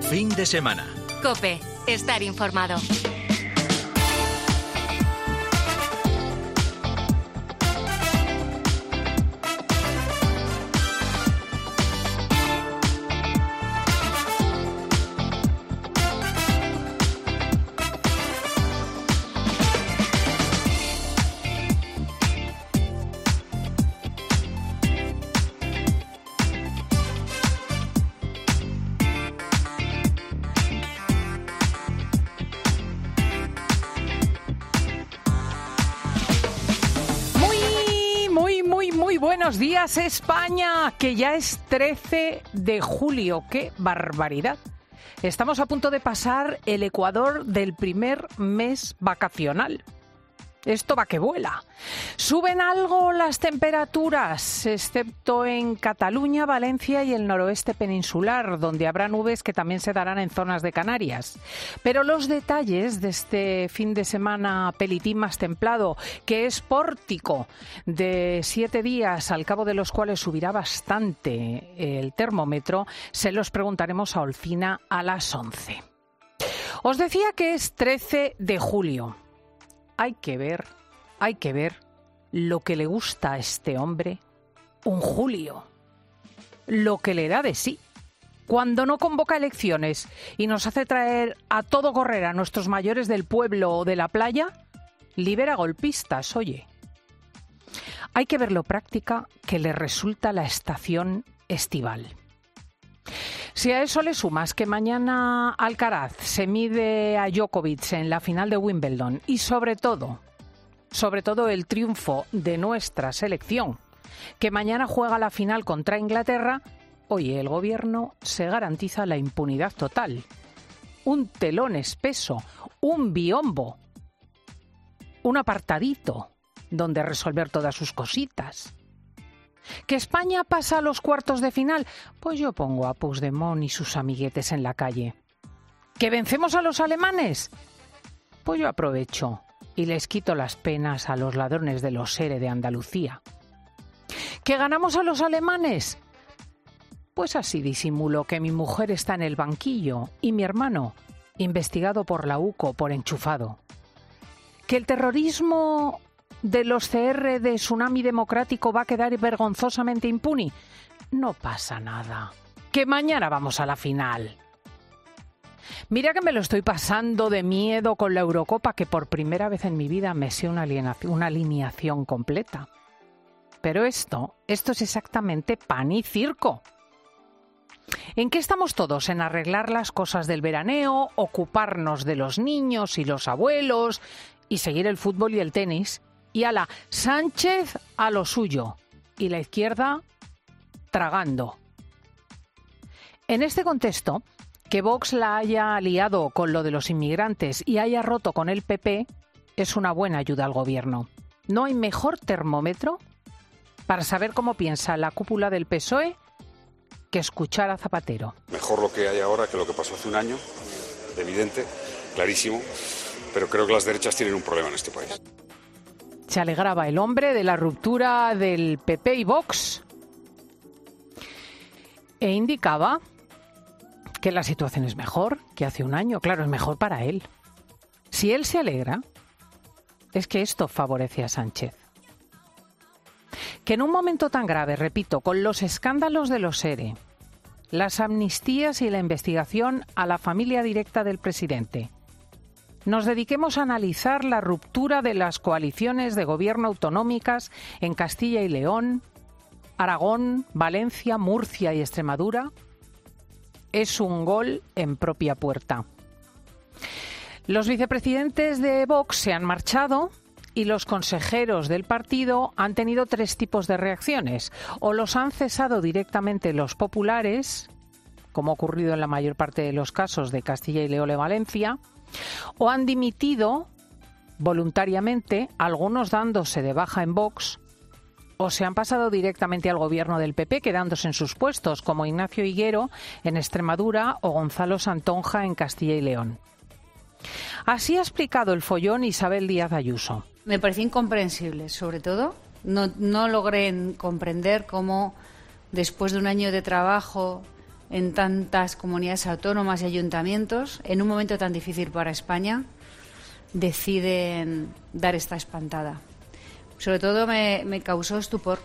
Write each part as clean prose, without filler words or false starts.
Fin de semana. COPE. Estar informado. Buenos días, España, que ya es 13 de julio. ¡Qué barbaridad! Estamos a punto de pasar el ecuador del primer mes vacacional. Esto va que vuela. Suben algo las temperaturas, excepto en Cataluña, Valencia y el noroeste peninsular, donde habrá nubes que también se darán en zonas de Canarias. Pero los detalles de este fin de semana pelitín más templado, que es pórtico de 7 días, al cabo de los cuales subirá bastante el termómetro, se los preguntaremos a Olcina a las 11. Os decía que es 13 de julio. Hay que ver lo que le gusta a este hombre, un Julio, lo que le da de sí. Cuando no convoca elecciones y nos hace traer a todo correr a nuestros mayores del pueblo o de la playa, libera golpistas, oye. Hay que ver lo práctica que le resulta la estación estival. Si a eso le sumas que mañana Alcaraz se mide a Djokovic en la final de Wimbledon y sobre todo el triunfo de nuestra selección, que mañana juega la final contra Inglaterra, oye, el gobierno se garantiza la impunidad total. Un telón espeso, un biombo, un apartadito donde resolver todas sus cositas. ¿Que España pasa a los cuartos de final? Pues yo pongo a Puigdemont y sus amiguetes en la calle. ¿Que vencemos a los alemanes? Pues yo aprovecho y les quito las penas a los ladrones de los ERE de Andalucía. ¿Que ganamos a los alemanes? Pues así disimulo que mi mujer está en el banquillo y mi hermano investigado por la UCO por enchufado. ¿Que el terrorismo de los CR de Tsunami Democrático va a quedar vergonzosamente impune? No pasa nada. Que mañana vamos a la final. Mira que me lo estoy pasando de miedo con la Eurocopa, que por primera vez en mi vida me sé una alineación completa. Pero esto es exactamente pan y circo. ¿En qué estamos todos? En arreglar las cosas del veraneo, ocuparnos de los niños y los abuelos y seguir el fútbol y el tenis. Y ala, Sánchez a lo suyo y la izquierda tragando. En este contexto, que Vox la haya liado con lo de los inmigrantes y haya roto con el PP es una buena ayuda al gobierno. No hay mejor termómetro para saber cómo piensa la cúpula del PSOE que escuchar a Zapatero. Mejor lo que hay ahora que lo que pasó hace un año, evidente, clarísimo, pero creo que las derechas tienen un problema en este país. Se alegraba el hombre de la ruptura del PP y Vox e indicaba que la situación es mejor que hace un año. Claro, es mejor para él. Si él se alegra, es que esto favorece a Sánchez. Que en un momento tan grave, repito, con los escándalos de los ERE, las amnistías y la investigación a la familia directa del presidente, nos dediquemos a analizar la ruptura de las coaliciones de gobierno autonómicas en Castilla y León, Aragón, Valencia, Murcia y Extremadura, es un gol en propia puerta. Los vicepresidentes de Vox se han marchado y los consejeros del partido han tenido 3 tipos de reacciones. O los han cesado directamente los populares, como ha ocurrido en la mayor parte de los casos de Castilla y León y Valencia, o han dimitido voluntariamente, algunos dándose de baja en Vox, o se han pasado directamente al gobierno del PP quedándose en sus puestos, como Ignacio Higuero en Extremadura o Gonzalo Santonja en Castilla y León. Así ha explicado el follón Isabel Díaz Ayuso. Me pareció incomprensible, sobre todo. No logré comprender cómo, después de un año de trabajo en tantas comunidades autónomas y ayuntamientos, en un momento tan difícil para España, deciden dar esta espantada. Sobre todo me causó estupor.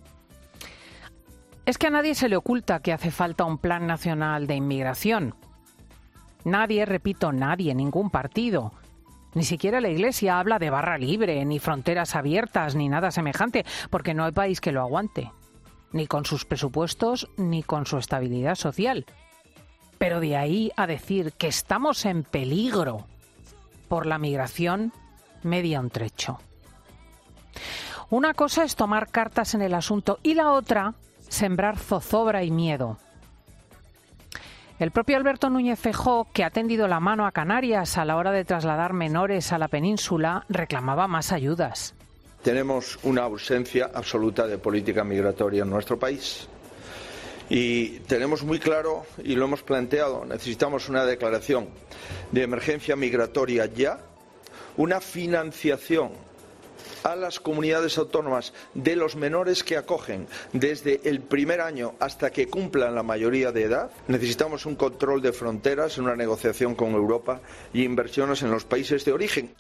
Es que a nadie se le oculta que hace falta un plan nacional de inmigración. Nadie, repito, nadie, ningún partido, ni siquiera la Iglesia habla de barra libre, ni fronteras abiertas, ni nada semejante, porque no hay país que lo aguante, ni con sus presupuestos, ni con su estabilidad social. Pero de ahí a decir que estamos en peligro por la migración, media un trecho. Una cosa es tomar cartas en el asunto y la otra, sembrar zozobra y miedo. El propio Alberto Núñez Feijóo, que ha tendido la mano a Canarias a la hora de trasladar menores a la península, reclamaba más ayudas. Tenemos una ausencia absoluta de política migratoria en nuestro país. Y tenemos muy claro, y lo hemos planteado, necesitamos una declaración de emergencia migratoria ya, una financiación a las comunidades autónomas de los menores que acogen desde el primer año hasta que cumplan la mayoría de edad. Necesitamos un control de fronteras, una negociación con Europa y inversiones en los países de origen.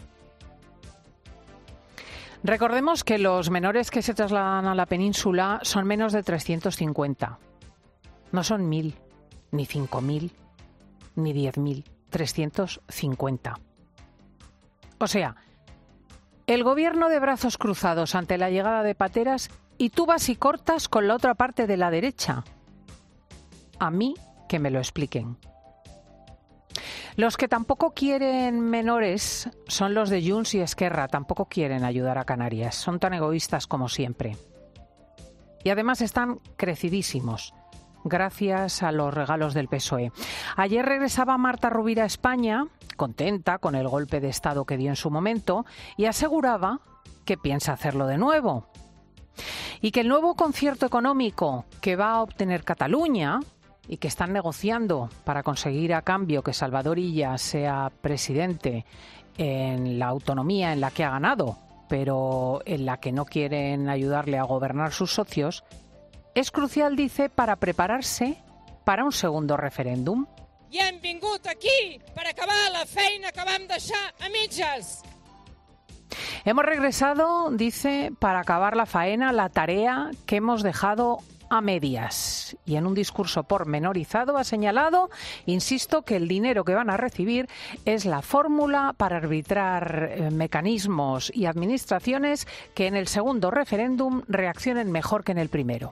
Recordemos que los menores que se trasladan a la península son menos de 350. No son 1.000, ni 5.000, ni 10.000, 350. O sea, el gobierno de brazos cruzados ante la llegada de pateras y tú vas y cortas con la otra parte de la derecha. A mí que me lo expliquen. Los que tampoco quieren menores son los de Junts y Esquerra, tampoco quieren ayudar a Canarias, son tan egoístas como siempre. Y además están crecidísimos, gracias a los regalos del PSOE. Ayer regresaba Marta Rovira a España, contenta con el golpe de Estado que dio en su momento, y aseguraba que piensa hacerlo de nuevo. Y que el nuevo concierto económico que va a obtener Cataluña, y que están negociando para conseguir a cambio que Salvador Illa sea presidente en la autonomía en la que ha ganado, pero en la que no quieren ayudarle a gobernar sus socios, es crucial, dice, para prepararse para un segundo referéndum. I hem vingut aquí per acabar la feina que vam deixar a mitges. Hemos regresado, dice, para acabar la faena, la tarea que hemos dejado a medias. Y en un discurso pormenorizado ha señalado, insisto, que el dinero que van a recibir es la fórmula para arbitrar mecanismos y administraciones que en el segundo referéndum reaccionen mejor que en el primero.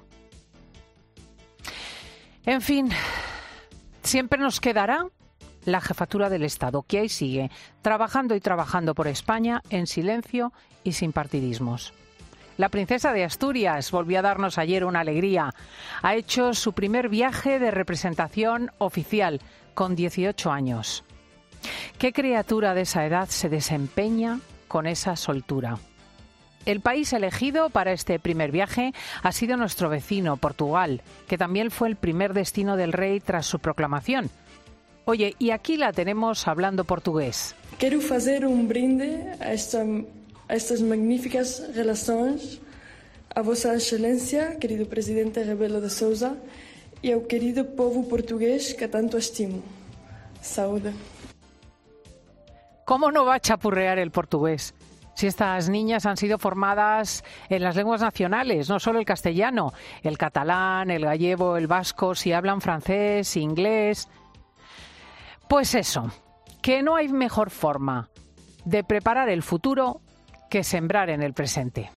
En fin, siempre nos quedará la jefatura del Estado, que ahí sigue, trabajando y trabajando por España en silencio y sin partidismos. La princesa de Asturias volvió a darnos ayer una alegría. Ha hecho su primer viaje de representación oficial, con 18 años. ¿Qué criatura de esa edad se desempeña con esa soltura? El país elegido para este primer viaje ha sido nuestro vecino, Portugal, que también fue el primer destino del rey tras su proclamación. Oye, y aquí la tenemos hablando portugués. Quiero hacer un brinde a estas magníficas relaciones, a Vossa Excelência, querido presidente Rebelo de Sousa, y al querido povo portugués que tanto estimo. Saúde. ¿Cómo no va a chapurrear el portugués? Si estas niñas han sido formadas en las lenguas nacionales, no solo el castellano, el catalán, el gallego, el vasco, si hablan francés, inglés. Pues eso, que no hay mejor forma de preparar el futuro que sembrar en el presente.